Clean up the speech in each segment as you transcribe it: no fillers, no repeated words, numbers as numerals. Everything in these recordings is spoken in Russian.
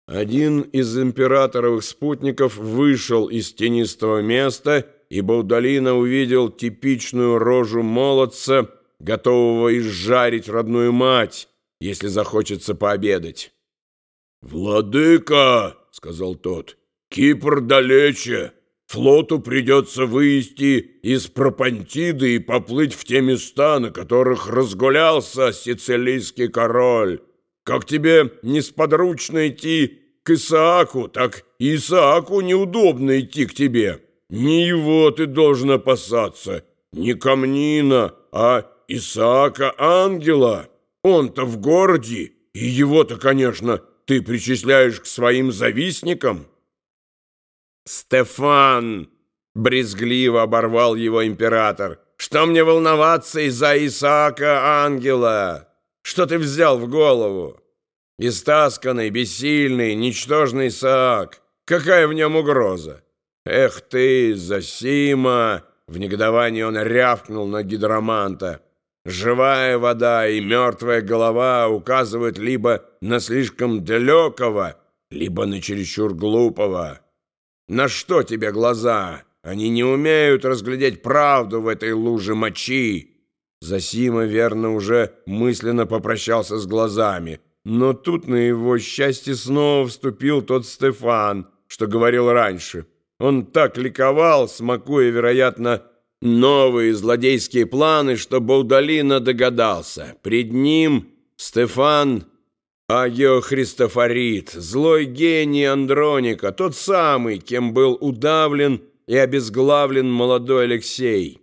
Один из императоровых спутников вышел из тенистого места, и Баудолино увидел типичную рожу молодца, готового изжарить родную мать, если захочется пообедать. «Владыка, — сказал тот, — Кипр далече. Флоту придется выйти из Пропонтиды и поплыть в те места, на которых разгулялся сицилийский король. Как тебе несподручно идти к Исааку, так и Исааку неудобно идти к тебе. Не его ты должен опасаться, не Камнина, а Исаака Ангела. Он-то в городе, и его-то, конечно, ты причисляешь к своим завистникам». «Стефан!» — брезгливо оборвал его император. «Что мне волноваться из-за Исаака Ангела? Что ты взял в голову? Истасканный, бессильный, ничтожный Исаак. Какая в нем угроза? Эх ты, Зосима!» — в негодовании он рявкнул на гидроманта. «Живая вода и мертвая голова указывают либо на слишком далекого, либо на чересчур глупого. На что тебе глаза? Они не умеют разглядеть правду в этой луже мочи». Зосима, верно, уже мысленно попрощался с глазами, но тут на его счастье снова вступил тот Стефан, что говорил раньше. Он так ликовал, смакуя, вероятно, новые злодейские планы, что Баудолино догадался. Пред ним Стефан Агиохристофорит, злой гений Андроника, тот самый, кем был удавлен и обезглавлен молодой Алексей.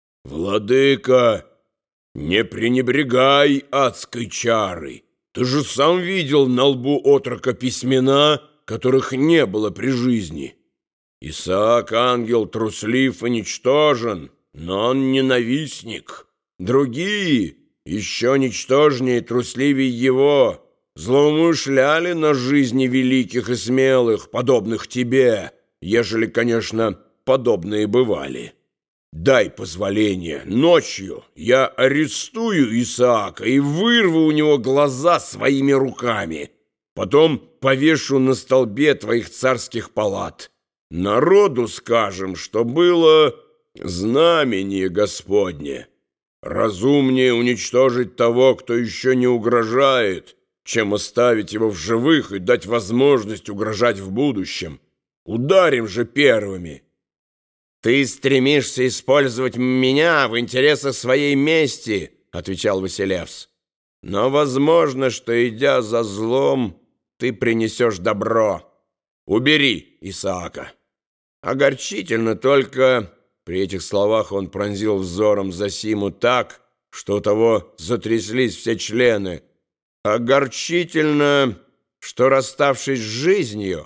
«Владыка, не пренебрегай адской чарой. Ты же сам видел на лбу отрока письмена, которых не было при жизни. Исаак Ангел труслив и ничтожен, но он ненавистник. Другие, еще ничтожнее и трусливее его, злоумышляли на жизни великих и смелых, подобных тебе, ежели, конечно, подобные бывали. Дай позволение, ночью я арестую Исаака и вырву у него глаза своими руками. Потом повешу на столбе твоих царских палат. Народу скажем, что было знамение Господне. Разумнее уничтожить того, кто еще не угрожает, чем оставить его в живых и дать возможность угрожать в будущем. Ударим же первыми». «Ты стремишься использовать меня в интересах своей мести», — отвечал Василевс. «Но возможно, что, идя за злом, ты принесешь добро. Убери Исаака». Огорчительно только... При этих словах он пронзил взором Зосиму так, что у того затряслись все члены. Огорчительно, что, расставшись с жизнью,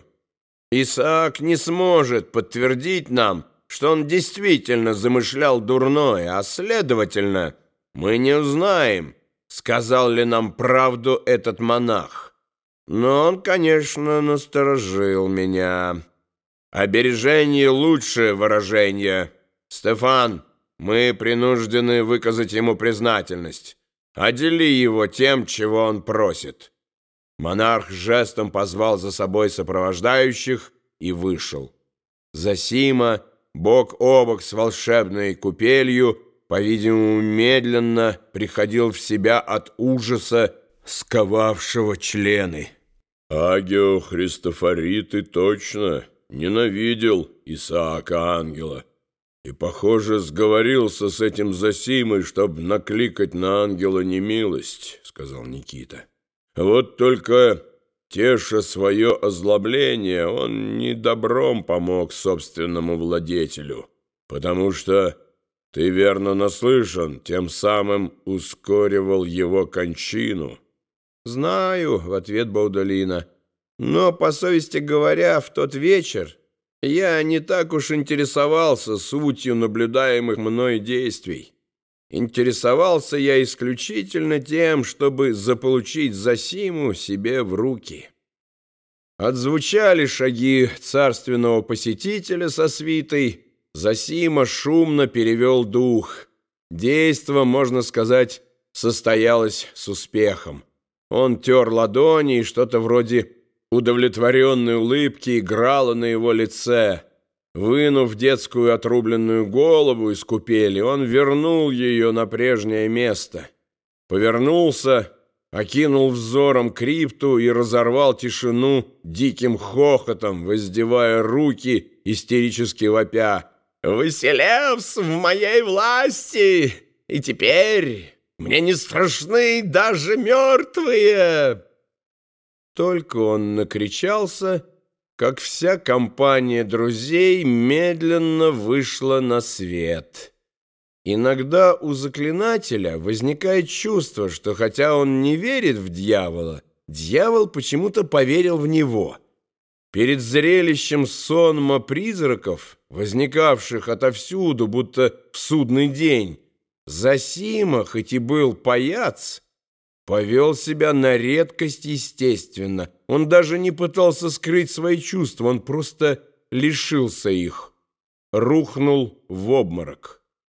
Исаак не сможет подтвердить нам, что он действительно замышлял дурное, а, следовательно, мы не узнаем, сказал ли нам правду этот монах. Но он, конечно, насторожил меня. Обережение — лучшее выражение. Стефан, мы принуждены выказать ему признательность. Одели его тем, чего он просит». Монарх жестом позвал за собой сопровождающих и вышел. Зосима, бок о бок с волшебной купелью, по-видимому, медленно приходил в себя от ужаса, сковавшего члены. «Агио Христофорит и точно ненавидел Исаака Ангела и, похоже, сговорился с этим Зосимой, чтобы накликать на ангела немилость», — сказал Никита. «Вот только, теша свое озлобление, он не добром помог собственному владетелю, потому что, ты верно наслышан, тем самым ускоривал его кончину». «Знаю», — в ответ Баудолино, «но, по совести говоря, в тот вечер я не так уж интересовался сутью наблюдаемых мной действий. Интересовался я исключительно тем, чтобы заполучить Зосиму себе в руки». Отзвучали шаги царственного посетителя со свитой. Зосима шумно перевел дух. Действо, можно сказать, состоялось с успехом. Он тер ладони и что-то вроде удовлетворенной улыбки играла на его лице. Вынув детскую отрубленную голову из купели, он вернул ее на прежнее место. Повернулся, окинул взором крипту и разорвал тишину диким хохотом, воздевая руки, истерически вопя: «Василевс в моей власти, и теперь мне не страшны даже мертвые!» Только он накричался, как вся компания друзей медленно вышла на свет. Иногда у заклинателя возникает чувство, что хотя он не верит в дьявола, дьявол почему-то поверил в него. Перед зрелищем сонма призраков, возникавших отовсюду, будто в судный день, Зосима, хоть и был паяц, повел себя на редкость естественно. Он даже не пытался скрыть свои чувства, он просто лишился их, рухнул в обморок.